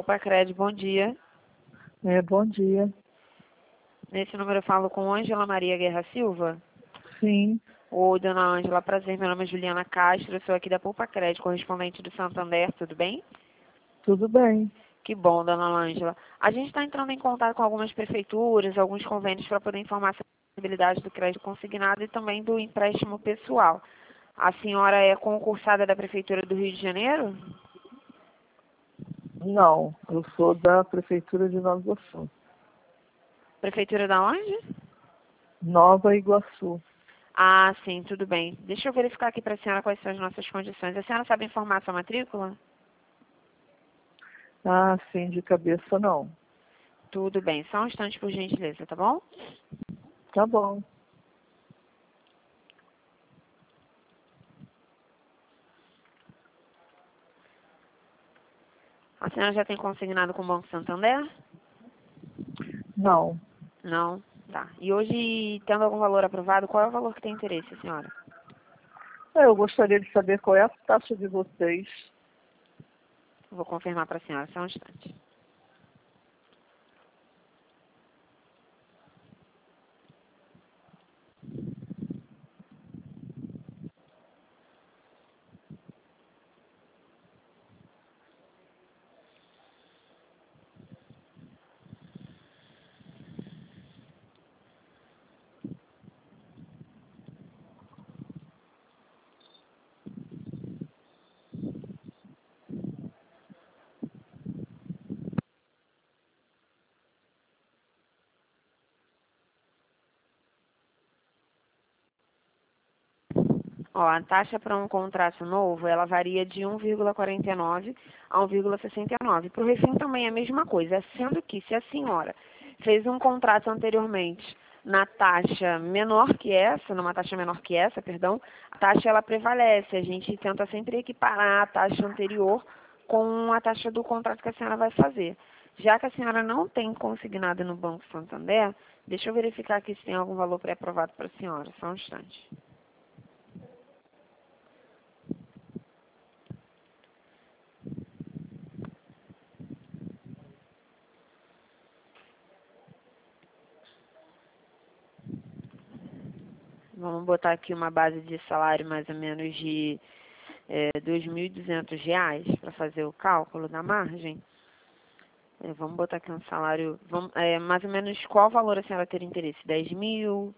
Poupa Crédito, bom dia. Bom dia. Nesse número eu falo com Ângela Maria Guerra Silva. Sim, Oi, dona Ângela, prazer. Meu nome é Juliana Castro, eu sou aqui da Poupa Crédito, correspondente do Santander, tudo bem? tudo bem. Que bom, dona Ângela. A gente está entrando em contato com algumas prefeituras, alguns convênios para poder informar sobre a possibilidade do crédito consignado e também do empréstimo pessoal. A senhora é concursada da Prefeitura do Rio de Janeiro? Não, eu sou da Prefeitura de Nova Iguaçu. Prefeitura da onde? Nova Iguaçu. Ah, sim, tudo bem. Deixa eu verificar aqui para a senhora quais são as nossas condições. A senhora sabe informar a sua matrícula? Ah, sim, de cabeça não. Tudo bem. Só um instante, por gentileza, tá bom? Tá bom. A senhora já tem consignado com o Banco Santander? Não. Não? Tá. E hoje, tendo algum valor aprovado, qual é o valor que tem interesse, senhora? Eu gostaria de saber qual é a taxa de vocês. Vou confirmar para a senhora, só um instante. Ó, a taxa para um contrato novo, ela varia de 1,49 a 1,69. Para o refém também é a mesma coisa, sendo que se a senhora fez um contrato anteriormente na taxa menor que essa, numa taxa menor que essa, perdão, a taxa ela prevalece. A gente tenta sempre equiparar a taxa anterior com a taxa do contrato que a senhora vai fazer. Já que a senhora não tem consignado no Banco Santander, deixa eu verificar aqui se tem algum valor pré-aprovado para a senhora, só um instante. Vamos botar aqui uma base de salário mais ou menos de R$ 2.200 para fazer o cálculo da margem. Vamos botar aqui um salário, mais ou menos qual valor a senhora teria interesse? 10 mil?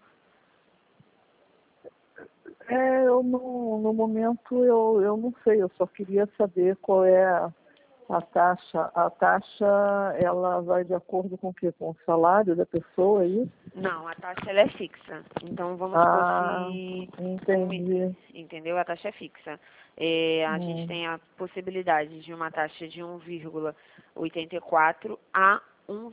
No momento eu não sei, eu só queria saber qual é a taxa. A taxa, ela vai de acordo com o quê? Com o salário da pessoa aí? Não, a taxa ela é fixa. Então vamos supor Ah, se... entendi. Entendeu? A taxa é fixa. A gente tem a possibilidade de uma taxa de 1,84 a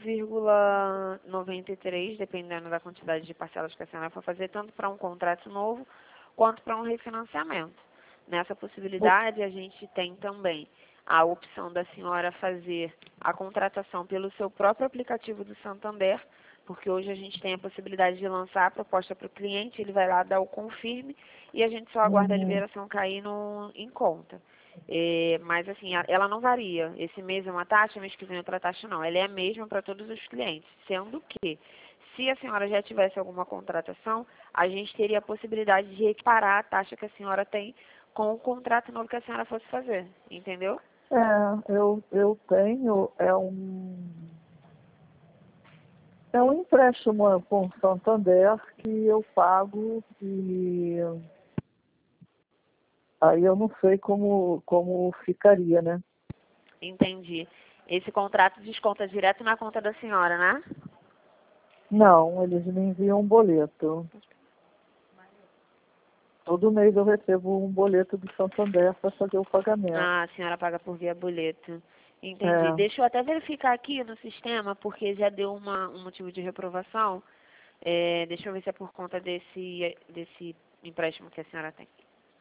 1,93, dependendo da quantidade de parcelas que a senhora for fazer, tanto para um contrato novo quanto para um refinanciamento. Nessa possibilidade, a gente tem também a opção da senhora fazer a contratação pelo seu próprio aplicativo do Santander, porque hoje a gente tem a possibilidade de lançar a proposta para o cliente, ele vai lá dar o confirme e a gente só aguarda a Uhum. liberação cair em conta. Mas assim, ela não varia. Esse mês é uma taxa, mês que vem outra taxa não. Ela é a mesma para todos os clientes, sendo que se a senhora já tivesse alguma contratação, a gente teria a possibilidade de equiparar a taxa que a senhora tem com o contrato novo que a senhora fosse fazer, entendeu? Eu tenho, é um empréstimo com o Santander que eu pago e aí eu não sei como ficaria, né? Entendi. Esse contrato desconta direto na conta da senhora, né? Não, eles me enviam um boleto. Todo mês eu recebo um boleto do Santander para fazer o pagamento. Ah, a senhora paga por via boleto. Entendi. É, Deixa eu até verificar aqui no sistema, porque já deu um motivo de reprovação. Deixa eu ver se é por conta desse empréstimo que a senhora tem.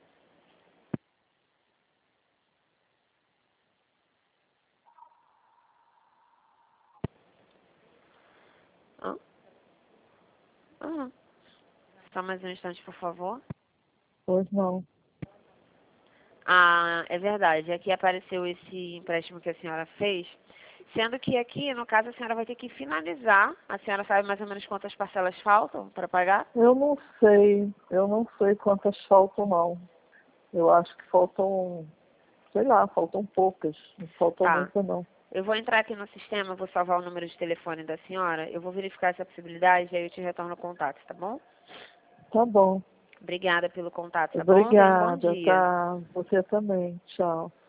Hã? Ah, só mais um instante, por favor. pois não. Ah, é verdade. Aqui apareceu esse empréstimo que a senhora fez. Sendo que aqui, no caso, a senhora vai ter que finalizar. A senhora sabe mais ou menos quantas parcelas faltam para pagar? Eu não sei quantas faltam não. Eu acho que faltam, sei lá, faltam poucas, não faltam Tá. muitas não. Eu vou entrar aqui no sistema, vou salvar o número de telefone da senhora, eu vou verificar essa possibilidade e aí eu te retorno o contato, tá bom? Tá bom. Obrigada pelo contato, tá bom? Tenha um bom Obrigada, dia. tá? Você também. Tchau.